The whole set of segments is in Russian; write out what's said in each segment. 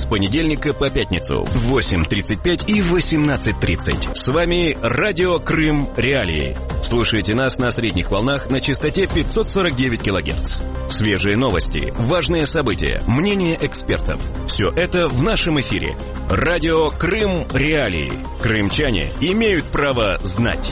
с понедельника по пятницу в 8:35 и 18:30. С вами Радио Крым Реалии. Слушайте нас на средних волнах на частоте 549 кГц. Свежие новости, важные события, мнения экспертов. Все это в нашем эфире. Радио Крым Реалии. Крымчане имеют право знать.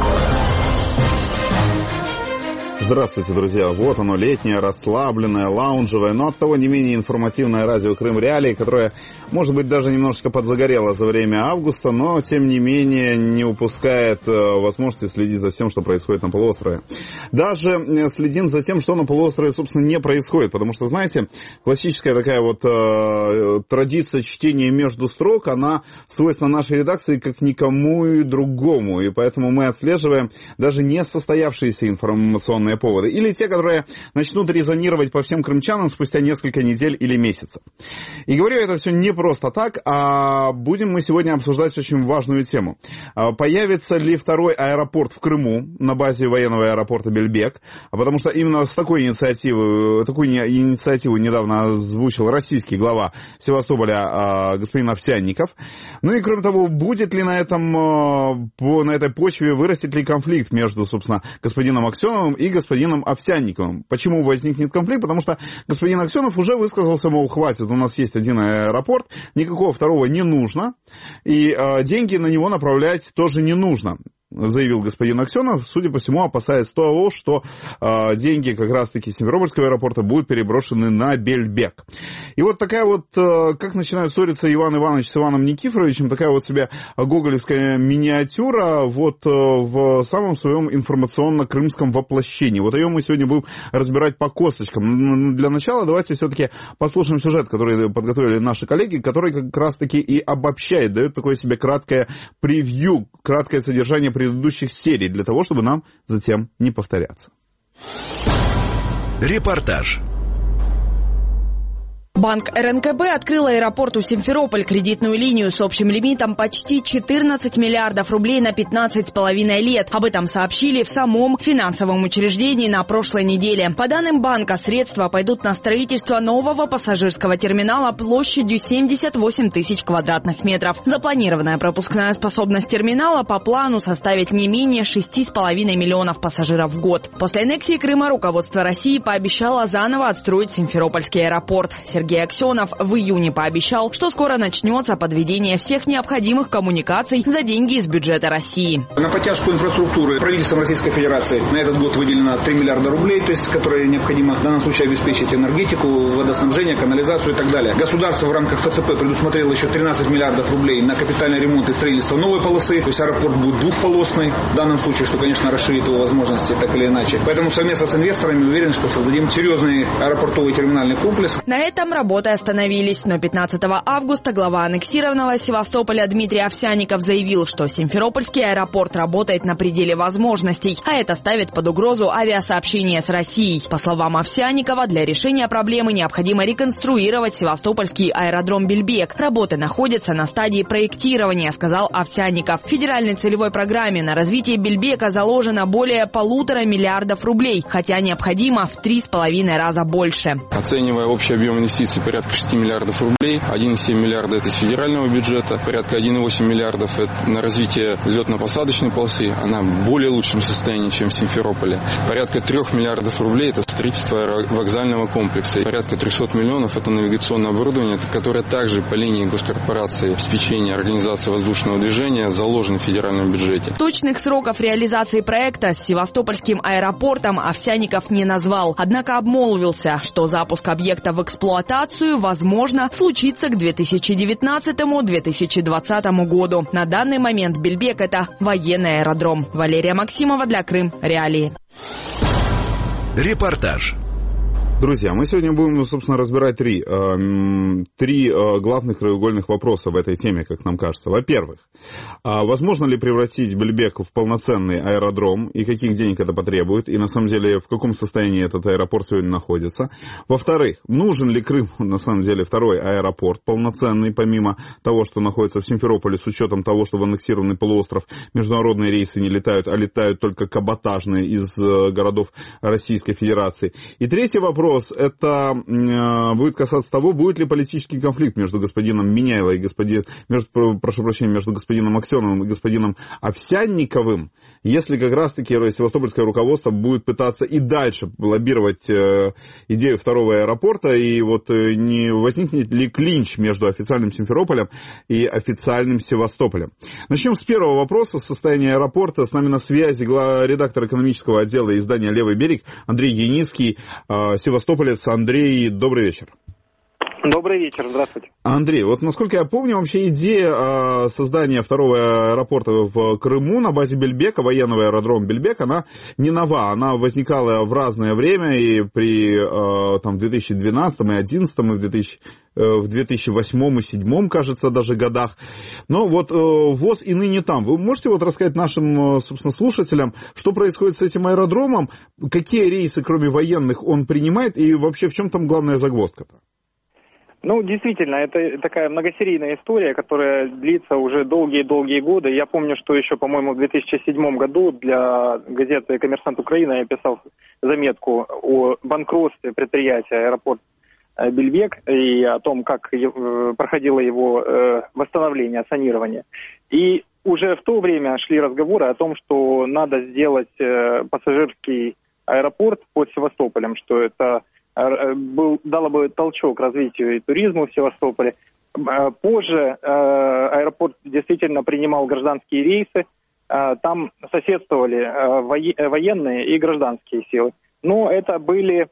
Здравствуйте, друзья. Вот оно, летнее, расслабленное, лаунжевое, но оттого не менее информативное радио Крым Реалии, которое, может быть, даже немножечко подзагорело за время августа, но, тем не менее, не упускает возможности следить за всем, что происходит на полуострове. Даже следим за тем, что на полуострове, собственно, не происходит, потому что, знаете, классическая такая вот традиция чтения между строк, она свойственна нашей редакции как никому и другому, и поэтому мы отслеживаем даже не состоявшиеся информационные поводы, или те, которые начнут резонировать по всем крымчанам спустя несколько недель или месяцев. И говорю это все не просто так, а будем мы сегодня обсуждать очень важную тему. Появится ли второй аэропорт в Крыму на базе военного аэропорта Бельбек? Потому что именно с такую инициативу недавно озвучил российский глава Севастополя господин Овсянников. Ну и кроме того, будет ли на этой почве, вырастет ли конфликт между, собственно, господином Аксеновым и господином Овсянниковым. Почему возникнет конфликт? Потому что господин Аксенов уже высказался, мол, хватит, у нас есть один аэропорт, никакого второго не нужно, и деньги на него направлять тоже не нужно, заявил господин Аксенов, судя по всему, опасаясь того, что деньги как раз-таки Симферопольского аэропорта будут переброшены на Бельбек. И вот такая вот, как начинают ссориться Иван Иванович с Иваном Никифоровичем, такая вот себе гоголевская миниатюра вот в самом своем информационно-крымском воплощении. Вот ее мы сегодня будем разбирать по косточкам. Для начала давайте все-таки послушаем сюжет, который подготовили наши коллеги, который как раз-таки и обобщает, дает такое себе краткое превью, краткое содержание предыдущих серий, для того, чтобы нам затем не повторяться. Репортаж. Банк РНКБ открыл аэропорту Симферополь кредитную линию с общим лимитом почти 14 миллиардов рублей на 15,5 лет. Об этом сообщили в самом финансовом учреждении на прошлой неделе. По данным банка, средства пойдут на строительство нового пассажирского терминала площадью 78 тысяч квадратных метров. Запланированная пропускная способность терминала по плану составит не менее 6,5 миллионов пассажиров в год. После аннексии Крыма руководство России пообещало заново отстроить Симферопольский аэропорт. Сергей Аксенов в июне пообещал, что скоро начнется подведение всех необходимых коммуникаций за деньги из бюджета России. На подтяжку инфраструктуры правительством Российской Федерации на этот год выделено 3 миллиарда рублей, то есть которые необходимо в данном случае обеспечить энергетику, водоснабжение, канализацию и так далее. Государство в рамках ФЦП предусмотрело еще 13 миллиардов рублей на капитальный ремонт и строительство новой полосы, то есть аэропорт будет двухполосный в данном случае, что, конечно, расширит его возможности так или иначе. Поэтому совместно с инвесторами уверен, что создадим серьезный аэропортовый терминальный комплекс. На этом работы остановились, но 15 августа глава аннексированного Севастополя Дмитрий Овсянников заявил, что Симферопольский аэропорт работает на пределе возможностей, а это ставит под угрозу авиасообщение с Россией. По словам Овсянникова, для решения проблемы необходимо реконструировать Севастопольский аэродром Бельбек. Работы находятся на стадии проектирования, сказал Овсянников. В федеральной целевой программе на развитие Бельбека заложено более 1,5 миллиарда рублей, хотя необходимо в 3,5 раза больше. Оценивая общий объем инвестиций порядка 6 миллиардов рублей, 1,7 миллиарда это из федерального бюджета, порядка 1,8 миллиардов это на развитие взлетно-посадочной полосы, она в более лучшем состоянии, чем в Симферополе. Порядка 3 миллиардов рублей это строительство вокзального комплекса, и порядка 300 миллионов это навигационное оборудование, которое также по линии госкорпорации обеспечения организации воздушного движения заложено в федеральном бюджете. Точных сроков реализации проекта с Севастопольским аэропортом Овсянников не назвал, однако обмолвился, что запуск объекта в эксплуатацию, возможно, случится к 2019-2020 году. На данный момент Бельбек – это военный аэродром. Валерия Максимова для Крым Реалии. Репортаж. Друзья, мы сегодня будем, собственно, разбирать три главных краеугольных вопроса в этой теме, как нам кажется. Во-первых, возможно ли превратить Бельбек в полноценный аэродром, и каких денег это потребует, и на самом деле в каком состоянии этот аэропорт сегодня находится. Во-вторых, нужен ли Крыму, на самом деле, второй аэропорт полноценный, помимо того, что находится в Симферополе, с учетом того, что в аннексированный полуостров международные рейсы не летают, а летают только каботажные из городов Российской Федерации. И третий вопрос, вопрос, это будет касаться того, будет ли политический конфликт между господином Меняйло и между господином Аксеновым и господином Овсянниковым, если как раз-таки севастопольское руководство будет пытаться и дальше лоббировать идею второго аэропорта, и вот не возникнет ли клинч между официальным Симферополем и официальным Севастополем. Начнем с первого вопроса, с состояния аэропорта. С нами на связи редактор экономического отдела издания «Левый берег» Андрей Яницкий, севастополец. Андрей, добрый вечер. Добрый вечер, здравствуйте. Андрей, вот насколько я помню, вообще идея создания второго аэропорта в Крыму на базе Бельбека, военного аэродрома Бельбек, она не нова, она возникала в разное время и в 2012, и 2011, и в 2008 и 2007, кажется, даже годах. Но вот ВОЗ и ныне там. Вы можете вот рассказать нашим, собственно, слушателям, что происходит с этим аэродромом, какие рейсы, кроме военных, он принимает, и вообще в чем там главная загвоздка-то? Ну, действительно, это такая многосерийная история, которая длится уже долгие-долгие годы. Я помню, что еще, по-моему, в 2007 году для газеты «Коммерсант Украины» я писал заметку о банкротстве предприятия «Аэропорт Бельбек» и о том, как проходило его восстановление, санирование. И уже в то время шли разговоры о том, что надо сделать пассажирский аэропорт под Севастополем, что это дало бы толчок развитию и туризму в Севастополе. Позже аэропорт действительно принимал гражданские рейсы, там соседствовали военные и гражданские силы. Но это были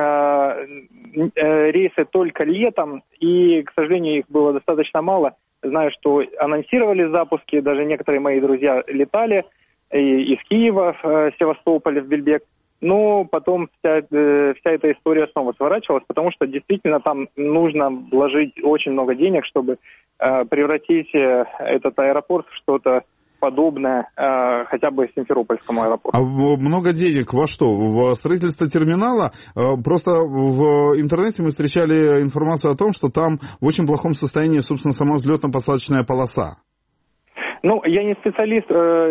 рейсы только летом, и, к сожалению, их было достаточно мало. Знаю, что анонсировали запуски, даже некоторые мои друзья летали из Киева в Севастополь, в Бельбек. Но потом вся эта история снова сворачивалась, потому что действительно там нужно вложить очень много денег, чтобы превратить этот аэропорт в что-то подобное хотя бы Симферопольскому аэропорту. А много денег во что? В строительство терминала? Просто в интернете мы встречали информацию о том, что там в очень плохом состоянии, собственно, сама взлетно-посадочная полоса. Ну, я не специалист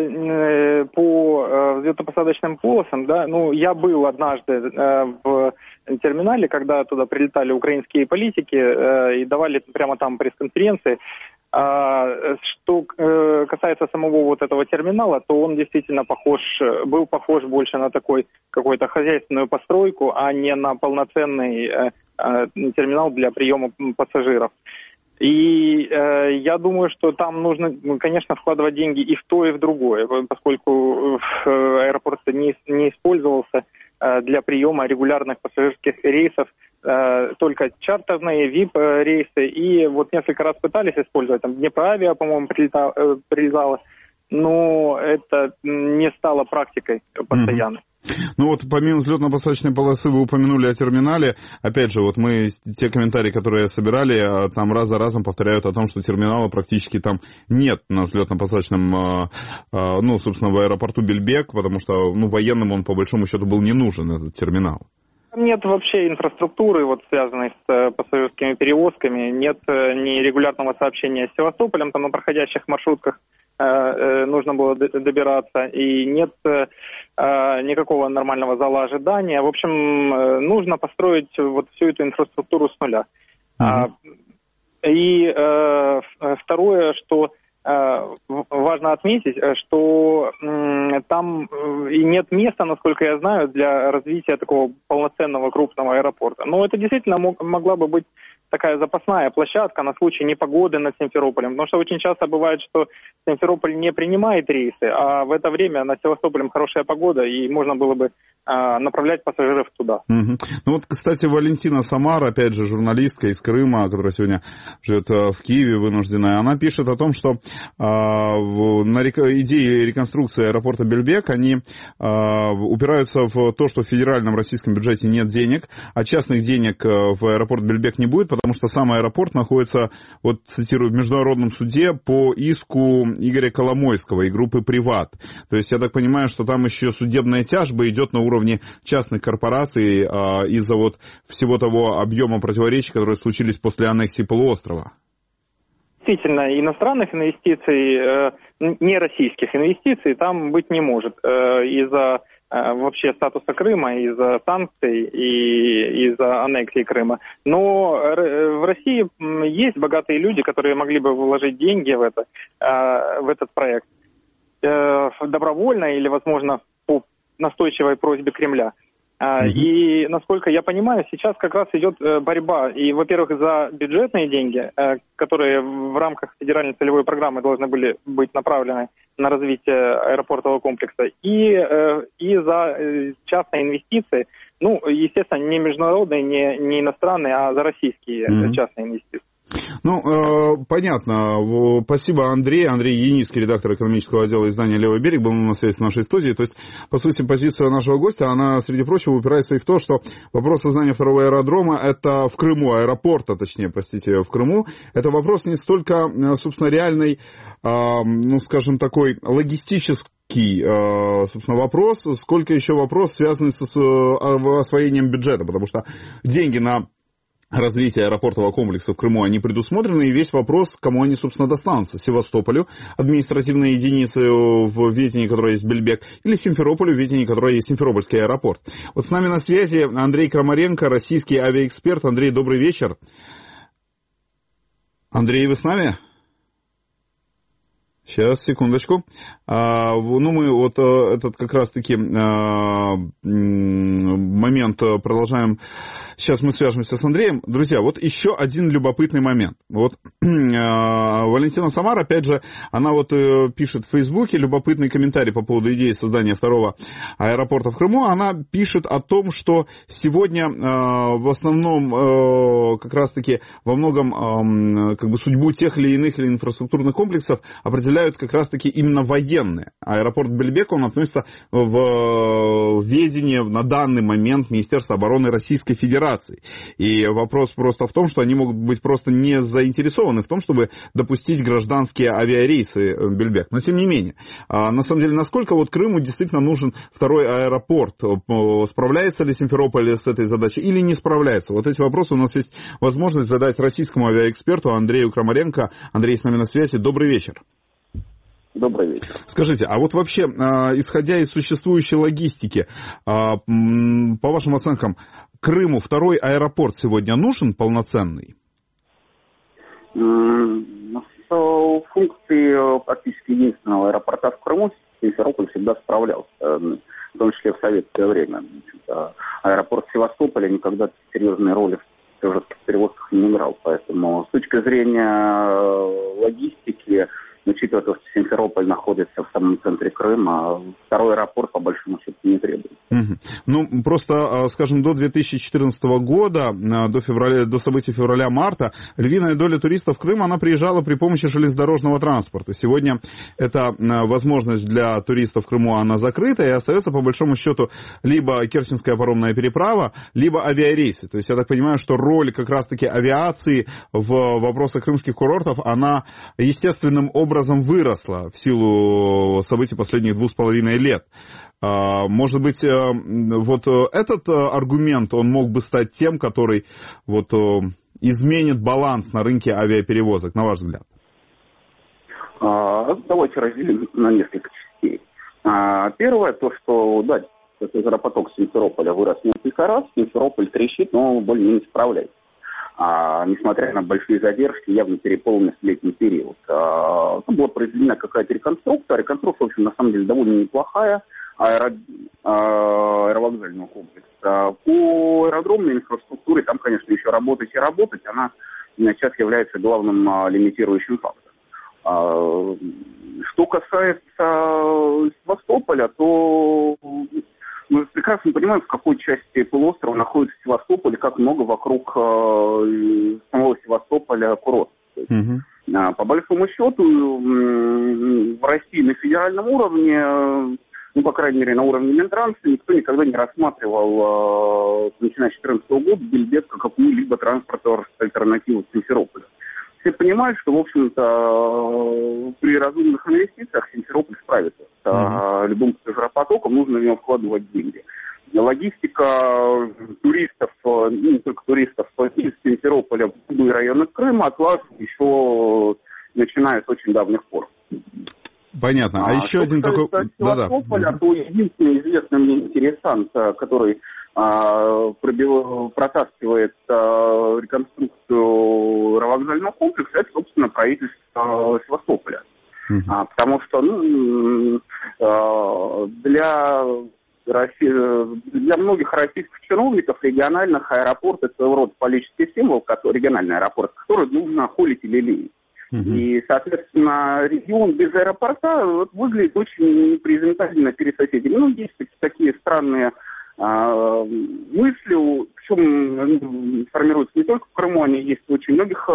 по взлетно-посадочным полосам, да, ну, я был однажды в терминале, когда туда прилетали украинские политики и давали прямо там пресс-конференции. Что касается самого вот этого терминала, то он действительно был похож больше на такой какую-то хозяйственную постройку, а не на полноценный терминал для приема пассажиров. И я думаю, что там нужно, конечно, вкладывать деньги и в то, и в другое, поскольку аэропорт не использовался для приема регулярных пассажирских рейсов, только чартерные, VIP-рейсы. И вот несколько раз пытались использовать, там Днепроавиа, по-моему, прилетала, но это не стало практикой постоянной. Ну вот помимо взлетно-посадочной полосы вы упомянули о терминале. Опять же, вот мы те комментарии, которые собирали, там раз за разом повторяют о том, что терминала практически там нет на взлетно-посадочном, собственно, в аэропорту Бельбек, потому что, военным он по большому счету был не нужен, этот терминал. Нет вообще инфраструктуры, вот связанной с пассажирскими перевозками, нет ни регулярного сообщения с Севастополем, там на проходящих маршрутках нужно было добираться, и нет никакого нормального зала ожидания. В общем, нужно построить вот всю эту инфраструктуру с нуля. И второе, что важно отметить, что там и нет места, насколько я знаю, для развития такого полноценного крупного аэропорта. Но это действительно могла бы быть такая запасная площадка на случай непогоды над Симферополем. Потому что очень часто бывает, что Симферополь не принимает рейсы, а в это время над Севастополем хорошая погода, и можно было бы направлять пассажиров туда. Ну вот, кстати, Валентина Самар, опять же, журналистка из Крыма, которая сегодня живет в Киеве, вынужденная, она пишет о том, что на идеи реконструкции аэропорта Бельбек, они упираются в то, что в федеральном российском бюджете нет денег, а частных денег в аэропорт Бельбек не будет, потому что сам аэропорт находится, вот цитирую, в международном суде по иску Игоря Коломойского и группы «Приват». То есть я так понимаю, что там еще судебная тяжба идет на уровне частных корпораций из-за вот всего того объема противоречий, которые случились после аннексии полуострова. Действительно, иностранных инвестиций, не российских инвестиций там быть не может из-за вообще статуса Крыма из-за санкций и из-за аннексии Крыма. Но в России есть богатые люди, которые могли бы вложить деньги в этот проект добровольно или, возможно, по настойчивой просьбе Кремля. И, насколько я понимаю, сейчас как раз идет борьба, и, во-первых, за бюджетные деньги, которые в рамках федеральной целевой программы должны были быть направлены на развитие аэропортового комплекса, и за частные инвестиции, ну, естественно, не международные, не иностранные, а за российские частные инвестиции. Ну, понятно. Спасибо, Андрей. Андрей Яницкий, редактор экономического отдела издания «Левый берег», был на связи с нашей студией. То есть, по сути, позиция нашего гостя, она, среди прочего, упирается и в то, что вопрос создания второго аэродрома, это в Крыму, аэропорта, точнее, простите, в Крыму, это вопрос не столько, собственно, реальный, ну, скажем, такой логистический, собственно, вопрос, сколько еще вопрос, связанный с освоением бюджета, потому что деньги на развитие аэропортового комплекса в Крыму, они предусмотрены, и весь вопрос, кому они, собственно, достанутся. Севастополю, административные единицы в ведении, которой есть Бельбек, или Симферополю, в ведении, которой есть Симферопольский аэропорт. Вот с нами на связи Андрей Крамаренко, российский авиаэксперт. Андрей, добрый вечер. Андрей, вы с нами? Сейчас, секундочку. Ну, мы вот этот как раз-таки момент продолжаем. Сейчас мы свяжемся с Андреем. Друзья, вот еще один любопытный момент. Вот Валентина Самар, опять же, она вот пишет в Фейсбуке любопытный комментарий по поводу идеи создания второго аэропорта в Крыму. Она пишет о том, что сегодня в основном как раз-таки во многом как бы судьбу тех или иных инфраструктурных комплексов определяют как раз-таки именно военные. Аэропорт Бельбек, он относится в ведение на данный момент Министерства обороны Российской Федерации. И вопрос просто в том, что они могут быть просто не заинтересованы в том, чтобы допустить гражданские авиарейсы в Бельбек. Но тем не менее, на самом деле, насколько вот Крыму действительно нужен второй аэропорт? Справляется ли Симферополь с этой задачей или не справляется? Вот эти вопросы у нас есть возможность задать российскому авиаэксперту Андрею Крамаренко. Андрей с нами на связи. Добрый вечер. Добрый вечер. Скажите, а вот вообще, исходя из существующей логистики, по вашим оценкам, Крыму второй аэропорт сегодня нужен полноценный? Функции практически единственного аэропорта в Крыму Симферополь всегда справлялся, в том числе в советское время. Аэропорт Севастополя никогда серьезной роли в перевозках не играл, поэтому с точки зрения логистики, учитывая то, что Симферополь находится в самом центре Крыма, второй аэропорт, по большому счету, не требуется. Ну, просто, скажем, до 2014 года, до событий февраля-марта, львиная доля туристов в Крым, она приезжала при помощи железнодорожного транспорта. Сегодня эта возможность для туристов в Крыму, она закрыта, и остается, по большому счету, либо Керченская паромная переправа, либо авиарейсы. То есть, я так понимаю, что роль как раз-таки авиации в вопросах крымских курортов, она естественным образом выросла в силу событий последних 2,5 лет. Может быть, вот этот аргумент, он мог бы стать тем, который вот изменит баланс на рынке авиаперевозок, на ваш взгляд? Давайте разделим на несколько частей. Первое, то, что, да, аэропоток Симферополя вырос несколько раз, Симферополь трещит, но более-менее справляется. Несмотря на большие задержки, явно переполненный летний период. Там была произведена какая-то реконструкция. Реконструкция, в общем, на самом деле довольно неплохая. Аэровокзального комплекса. По аэродромной инфраструктуре там, конечно, еще работать и работать. Она сейчас является главным лимитирующим фактором. Что касается Севастополя, то мы прекрасно понимаем, в какой части полуострова находится Севастополь, и как много вокруг самого Севастополя курортов. По большому счету, в России на федеральном уровне, ну, по крайней мере, на уровне Минтранса, никто никогда не рассматривал, начиная с 2014 года, Бельбек как какую-либо транспортную альтернативу Симферополя. Все понимают, что, в общем-то, при разумных инвестициях Симферополь справится с любым пассажиропотоком, нужно в него вкладывать деньги. Логистика туристов, не только туристов, из Симферополя в другие районы Крыма откладывается еще начиная с очень давних пор. Понятно. А еще один такой... Севастополя, то единственный известный мне интересант, который протаскивает реконструкцию аэровокзального комплекса, это, собственно, правительство Севастополя. Потому что для многих российских чиновников региональных аэропорт — это своего рода политический символ, региональный аэропорт, который нужно холить или лелеять. И, соответственно, регион без аэропорта выглядит очень непрезентабельно перед соседями. Ну, есть такие странные мысли, причем формируются не только в Крыму, они есть в очень многих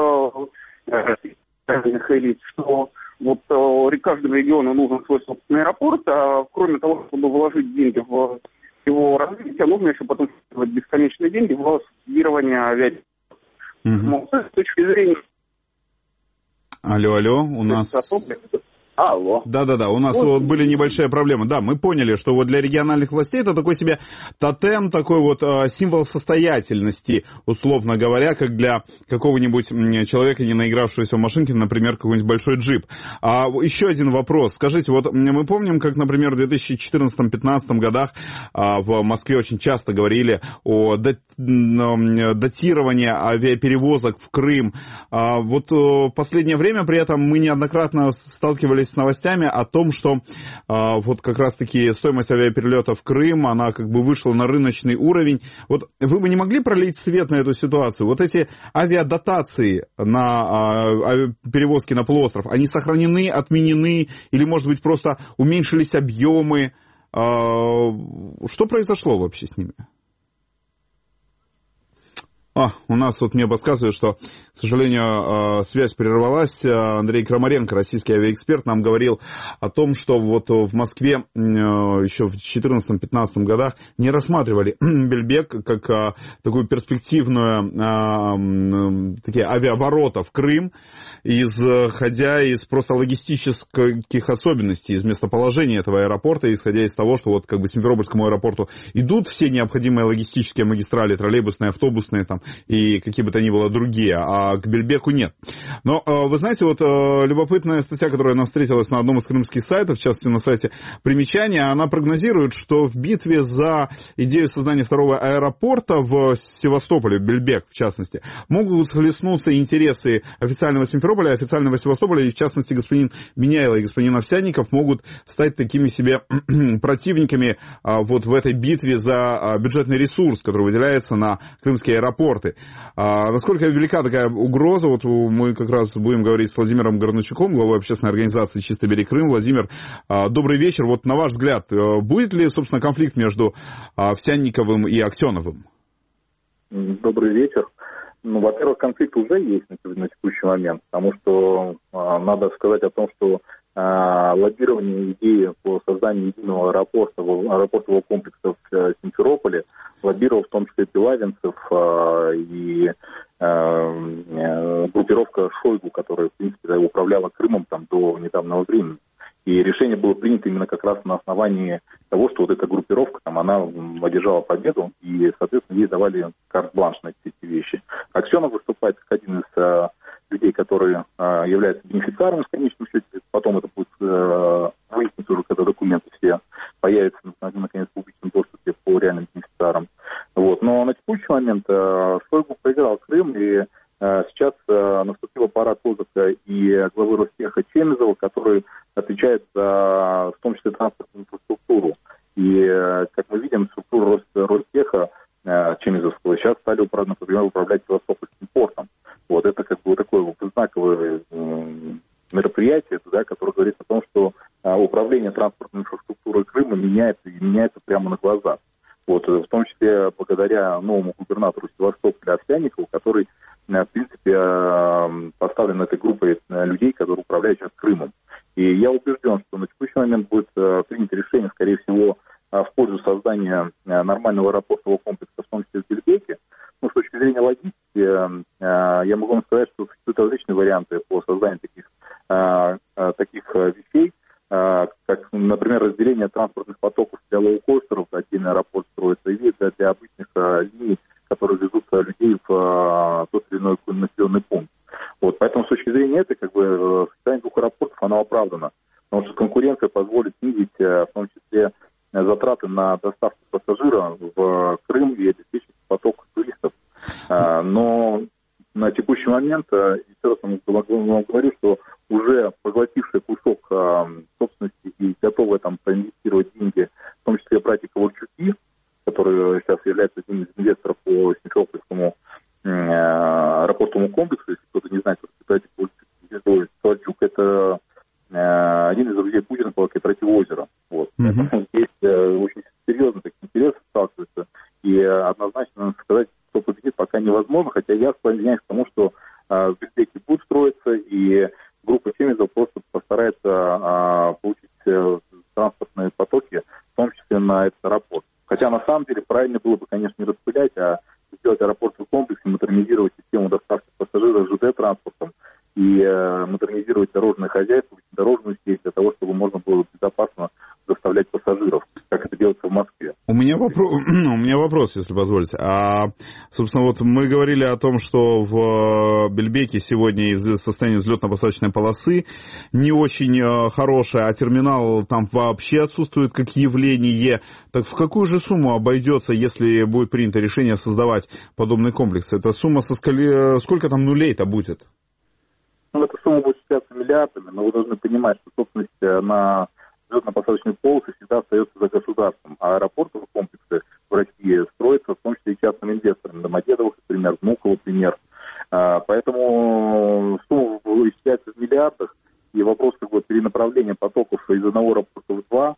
элит, что вот каждому региону нужен свой собственный аэропорт, а кроме того, чтобы вложить деньги в его развитие, нужно еще потом вкладывать бесконечные деньги в субсидирование авиации. С точки зрения... Алло, у нас... Алло. Да, у нас вот были небольшие проблемы. Да, мы поняли, что вот для региональных властей это такой себе тотем, такой вот символ состоятельности, условно говоря, как для какого-нибудь человека, не наигравшегося в машинке, например, какой-нибудь большой джип. А еще один вопрос. Скажите, вот мы помним, как, например, в 2014-2015 годах в Москве очень часто говорили о датировании авиаперевозок в Крым. Вот в последнее время при этом мы неоднократно сталкивались с новостями о том, что вот как раз-таки стоимость авиаперелета в Крым, она как бы вышла на рыночный уровень. Вот вы бы не могли пролить свет на эту ситуацию? Вот эти авиадотации на перевозки на полуостров, они сохранены, отменены или, может быть, просто уменьшились объемы? Что произошло вообще с ними? У нас вот мне подсказывают, что, к сожалению, связь прервалась. Андрей Крамаренко, российский авиаэксперт, нам говорил о том, что вот в Москве еще в 2014-2015 годах не рассматривали Бельбек как такую перспективную, такие авиаворота в Крым, исходя из просто логистических особенностей, из местоположения этого аэропорта, исходя из того, что вот как бы Симферопольскому аэропорту идут все необходимые логистические магистрали, троллейбусные, автобусные там, и какие бы то ни было другие, а к Бельбеку нет. Но, вы знаете, вот любопытная статья, которая нам встретилась на одном из крымских сайтов, в частности на сайте «Примечания», она прогнозирует, что в битве за идею создания второго аэропорта в Севастополе, Бельбек в частности, могут схлестнуться интересы официального Симферополя, официального Севастополя, и в частности господин Меняйло и господин Овсянников могут стать такими себе противниками вот в этой битве за бюджетный ресурс, который выделяется на крымские аэропорты. Насколько велика такая угроза? Вот мы как раз будем говорить с Владимиром Горнучуком, главой общественной организации «Чистый берег Крым». Владимир, добрый вечер. Вот на ваш взгляд, будет ли, собственно, конфликт между Овсянниковым и Аксеновым? Добрый вечер. Ну, во-первых, конфликт уже есть на текущий момент, потому что надо сказать о том, что лоббирование идеи по созданию единого аэропортового комплекса в Симферополе лоббировал в том числе Пилавинцев и группировка Шойгу, которая, в принципе, управляла Крымом там до недавнего времени. И решение было принято именно как раз на основании того, что вот эта группировка, там, она одержала победу, и, соответственно, ей давали карт-бланш на эти вещи. Аксенов выступает как один из людей, которые являются бенефициаром в конечном счете. Потом это будет выясниться уже, когда документы все появятся, наконец, в публичном доступе по реальным бенефициарам. Вот. Но на текущий момент Шойгу проиграл Крым, и сейчас наступила пора отзыва и главы Ростеха Чемизова, который отвечает за, в том числе, транспортную инфраструктуру. И, как мы видим, структуру Ростеха Чемизовского сейчас стали, например, управлять Севастопольским портом. Вот это как бы такое знаковое мероприятие, да, которое говорит о том, что управление транспортной инфраструктурой Крыма меняется и меняется прямо на глазах. Вот, в том числе благодаря новому губернатору Севастополя Овсянникову, который, в принципе, поставлен этой группой людей, которые управляют сейчас Крымом. И я убежден, что на текущий момент будет принято решение, скорее всего, в пользу создания нормального аэропортового комплекса, в том числе в Бельбеке. Ну, с точки зрения логистики, я могу вам сказать, что существуют различные варианты по созданию таких вещей, как, например, разделение транспортных потоков для лоукостеров, отдельный аэропорт строится, и для обычных линий, которые везут людей в тот или иной населенный пункт. Вот, поэтому с точки зрения этой, как бы, сочетание двух аэропортов, оно оправдано. потому что конкуренция позволит снизить в том числе затраты на доставку пассажира в Крым и обеспечить поток туристов. Но на текущий момент, еще раз вам говорю, что уже поглотивший кусок собственности и готовые там проинвестировать деньги, в том числе братья Ковальчуки, который сейчас является одним из инвесторов по Симферопольскому аэропортовому комплексу. Если кто-то не знает, что братья Ковальчук — это один из друзей Путина по кооперативу «Озеро». Вот. Поэтому здесь очень серьезно такие интересы сталкиваются, и однозначно сказать, кто победит, пока невозможно, хотя я склоняюсь к тому, что в Бельбеке будут строиться, и группа Темизов просто постарается получить транспортные потоки, в том числе на этот аэропорт. Хотя на самом деле правильно было бы, конечно, не распылять, а сделать аэропортовый комплекс и модернизировать систему доставки пассажиров ЖД-транспортом и модернизировать дорожное хозяйство, дорожную сеть для того, чтобы можно было безопасно доставлять пассажиров, как это делается в Москве. У меня вопрос, если позволите. Собственно, вот мы говорили о том, что в Бельбеке сегодня состояние взлетно-посадочной полосы не очень хорошее, а терминал там вообще отсутствует как явление. Так в какую же сумму обойдется, если будет принято решение создавать подобный комплекс? Эта сумма сколько там нулей-то будет? Эта сумма будет считаться миллиардами, но вы должны понимать, что собственность на взлетно-посадочные полосы всегда остается за государством, а аэропортовые комплексы в России строятся в том числе и частным инвесторам. Домодедово, например, Внуково, например. Поэтому сумма исчисляется в миллиардах, и вопрос перенаправления потоков из одного аэропорта в два,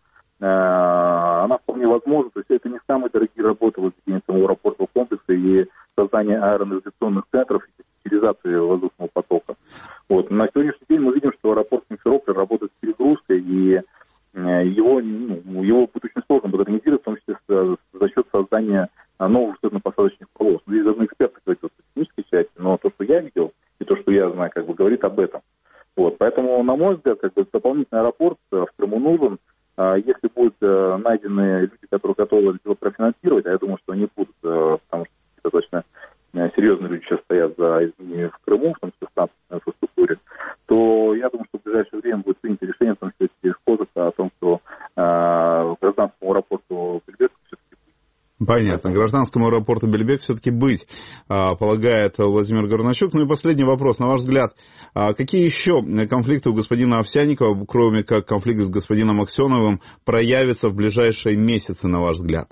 она вполне возможна. То есть это не самые дорогие работы возведения самого аэропортового комплекса и создания аэронавигационных центров и стабилизации воздушного потока. Вот. На сегодняшний день мы видим, что аэропорт Симферополь работает с перегрузкой, и его будет очень сложно модернизировать, в том числе за счет создания новых взлетно-посадочных полос. Здесь должны эксперты говорить о технической части, но то, что я видел, и то, что я знаю, говорит об этом. Вот. Поэтому, на мой взгляд, дополнительный аэропорт в Крыму нужен. Если будут найдены люди, которые готовы его профинансировать, а я думаю, что они будут, потому что достаточно серьезные люди сейчас стоят за изменения в Крыму, в том числе в транспортной инфраструктуре, то я думаю, что в ближайшее время будет принято решение, в том числе через Козака, о том, что гражданскому аэропорту Бельбек все-таки быть. Понятно. Гражданскому аэропорту Бельбек все-таки быть, полагает Владимир Горначук. Ну и последний вопрос. На ваш взгляд, какие еще конфликты у господина Овсянникова, кроме как конфликт с господином Аксеновым, проявятся в ближайшие месяцы, на ваш взгляд?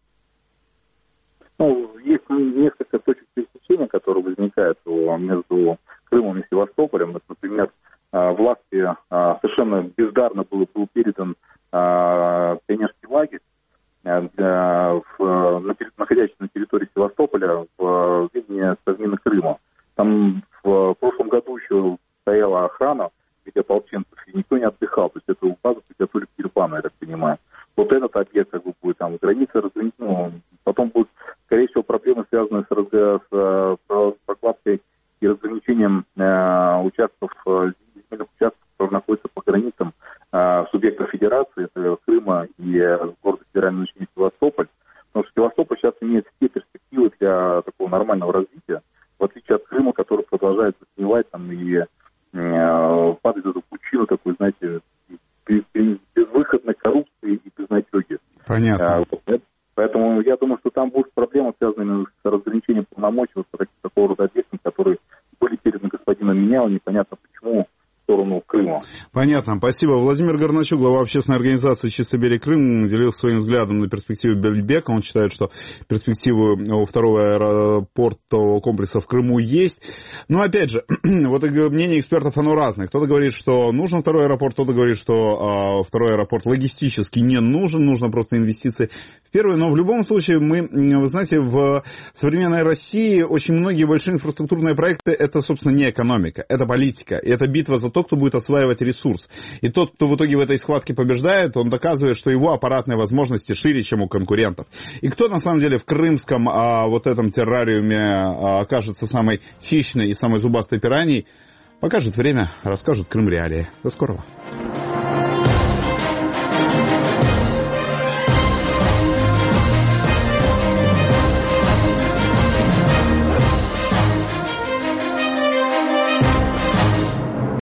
Есть несколько точек пересечения, которые возникают между Крымом и Севастополем. Например, власти совершенно бездарно был передан пионерский лагерь, находящийся на территории Севастополя, в ведении Совмина Крыма. Там в прошлом году еще стояла охрана в виде ополченцев, и никто не отдыхал. То есть эту базу приготовили к Кирпану, я так понимаю. Вот этот объект будет там границы разграничены. Потом будут, скорее всего, проблемы, связанные с прокладкой и разграничением участков, земельных участков, которые находятся по границам субъектов федерации, это Крыма и города федерального значения Севастополь. Потому что Севастополь сейчас имеет все перспективы для такого нормального развития, в отличие от Крыма, который продолжает загнивать там и падать в эту пучину такой, знаете, безвыходной коррупции и безнадеги. Понятно. Поэтому я думаю, что там будут проблемы, связанные с разграничением полномочий такого рода объектов, которые были переданы господином Меняевым, непонятно почему, в сторону Крыма. Понятно. Спасибо. Владимир Горначук, глава общественной организации «Чистый берег Крым», делился своим взглядом на перспективу Бельбека. Он считает, что перспективы второго аэропортового комплекса в Крыму есть. Но, опять же, вот мнение экспертов, оно разное. Кто-то говорит, что нужен второй аэропорт, кто-то говорит, что второй аэропорт логистически не нужен, нужно просто инвестиции в первый. Но в любом случае, вы знаете, в современной России очень многие большие инфраструктурные проекты — это, собственно, не экономика, это политика. И это битва за то, кто будет осваивать ресурс. И тот, кто в итоге в этой схватке побеждает, он доказывает, что его аппаратные возможности шире, чем у конкурентов. И кто, на самом деле, в крымском вот этом террариуме окажется самой хищной и самой зубастой пираньей, покажет время, расскажут Крым Реалии. До скорого.